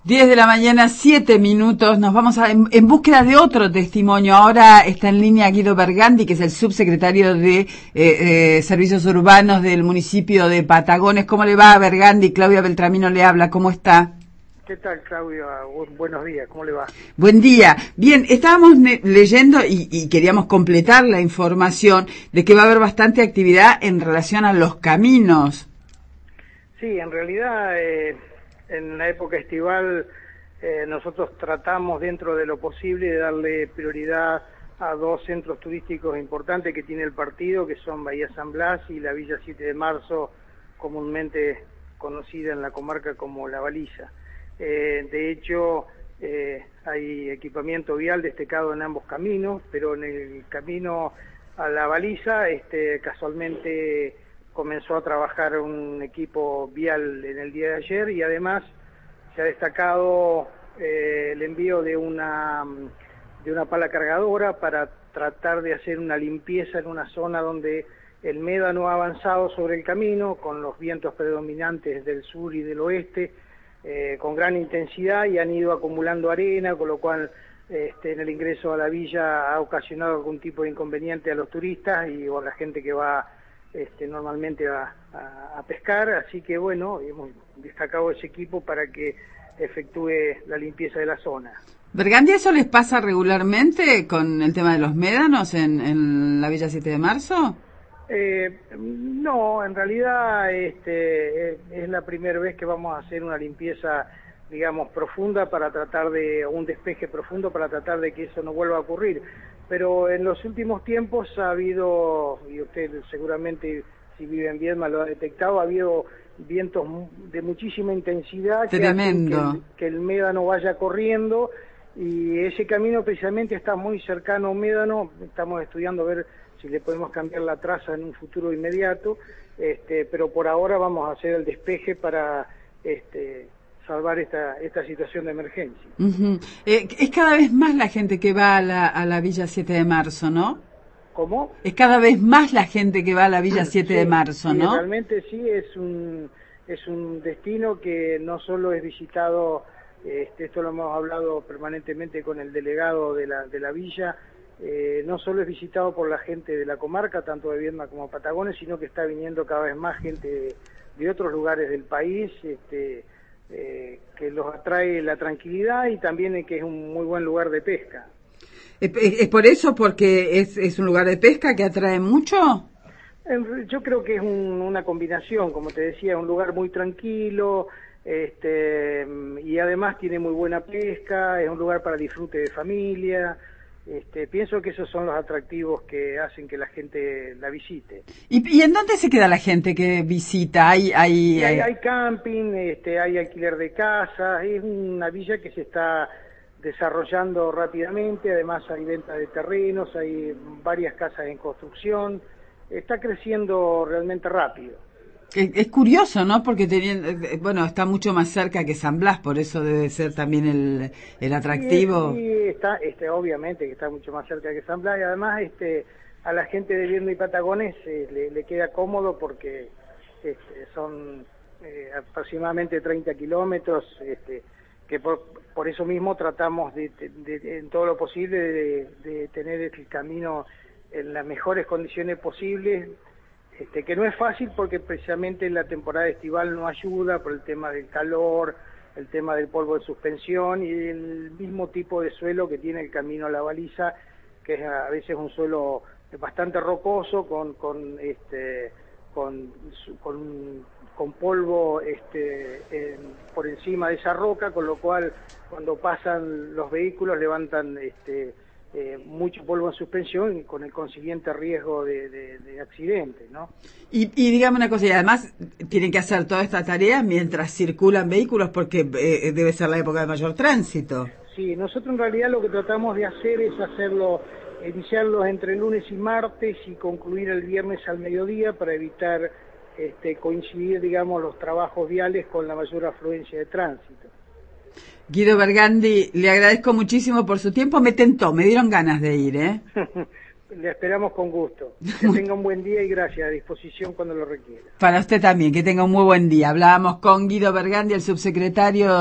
10 de la mañana, 7 minutos. Nos vamos en búsqueda de otro testimonio. Ahora está en línea Guido Bergandi, que es el subsecretario de Servicios Urbanos del municipio de Patagones. ¿Cómo le va, Bergandi? Claudia Beltramino le habla. ¿Cómo está? ¿Qué tal, Claudia? Buenos días, ¿cómo le va? Buen día. Bien, estábamos leyendo y queríamos completar la información de que va a haber bastante actividad en relación a los caminos. Sí, en realidad en la época estival nosotros tratamos dentro de lo posible de darle prioridad a dos centros turísticos importantes que tiene el partido, que son Bahía San Blas y la Villa 7 de Marzo, comúnmente conocida en la comarca como La Baliza. De hecho, hay equipamiento vial destacado en ambos caminos, pero en el camino a La Baliza casualmente comenzó a trabajar un equipo vial en el día de ayer y además se ha destacado el envío de una pala cargadora para tratar de hacer una limpieza en una zona donde el médano ha avanzado sobre el camino con los vientos predominantes del sur y del oeste con gran intensidad y han ido acumulando arena, con lo cual en el ingreso a la villa ha ocasionado algún tipo de inconveniente a los turistas y o a la gente que va normalmente a pescar, así que bueno, hemos destacado ese equipo para que efectúe la limpieza de la zona. Bergandi, ¿eso les pasa regularmente con el tema de los médanos en la Villa 7 de Marzo? No, en realidad es la primera vez que vamos a hacer una limpieza, digamos, profunda para tratar de, un despeje profundo para tratar de que eso no vuelva a ocurrir. Pero en los últimos tiempos ha habido, y usted seguramente si vive en Viedma lo ha detectado, ha habido vientos de muchísima intensidad Tremendo. que el médano vaya corriendo y ese camino precisamente está muy cercano a un médano. Estamos estudiando a ver si le podemos cambiar la traza en un futuro inmediato, pero por ahora vamos a hacer el despeje para salvar esta situación de emergencia. Uh-huh. Es cada vez más la gente que va a la Villa 7 de Marzo, ¿no? ¿Cómo? Es cada vez más la gente que va a la Villa 7 sí, de Marzo, sí, ¿no? Realmente sí, es un destino que no solo es visitado, esto lo hemos hablado permanentemente con el delegado de la villa, no solo es visitado por la gente de la comarca, tanto de Viedma como Patagones, sino que está viniendo cada vez más gente de otros lugares del país, que los atrae la tranquilidad y también que es un muy buen lugar de pesca. ¿Es por eso, porque es un lugar de pesca que atrae mucho? Yo creo que es una combinación, como te decía, un lugar muy tranquilo, y además tiene muy buena pesca, es un lugar para disfrute de familia. Pienso que esos son los atractivos que hacen que la gente la visite. ¿Y en dónde se queda la gente que visita? Hay camping, hay alquiler de casas, es una villa que se está desarrollando rápidamente, además hay venta de terrenos, hay varias casas en construcción, está creciendo realmente rápido. Es curioso, ¿no? Porque bueno, está mucho más cerca que San Blas, por eso debe ser también el atractivo. Sí, está, obviamente que está mucho más cerca que San Blas y además a la gente de Viedma y Patagones le queda cómodo porque son aproximadamente 30 kilómetros, que por eso mismo tratamos de en todo lo posible de tener el camino en las mejores condiciones posibles, que no es fácil porque precisamente la temporada estival no ayuda por el tema del calor, el tema del polvo de suspensión y el mismo tipo de suelo que tiene el camino a La Baliza, que es a veces un suelo bastante rocoso con polvo por encima de esa roca, con lo cual cuando pasan los vehículos levantan mucho polvo en suspensión y con el consiguiente riesgo de accidente, ¿no? Y dígame una cosa, y además tienen que hacer toda esta tarea mientras circulan vehículos porque debe ser la época de mayor tránsito. Sí, nosotros en realidad lo que tratamos de hacer es iniciarlos entre lunes y martes y concluir el viernes al mediodía para evitar coincidir, digamos, los trabajos viales con la mayor afluencia de tránsito. Guido Bergandi, le agradezco muchísimo por su tiempo, me tentó, me dieron ganas de ir, ¿eh? Le esperamos con gusto. Que tenga un buen día y gracias, a disposición cuando lo requiera. Para usted también, que tenga un muy buen día. Hablábamos con Guido Bergandi, el subsecretario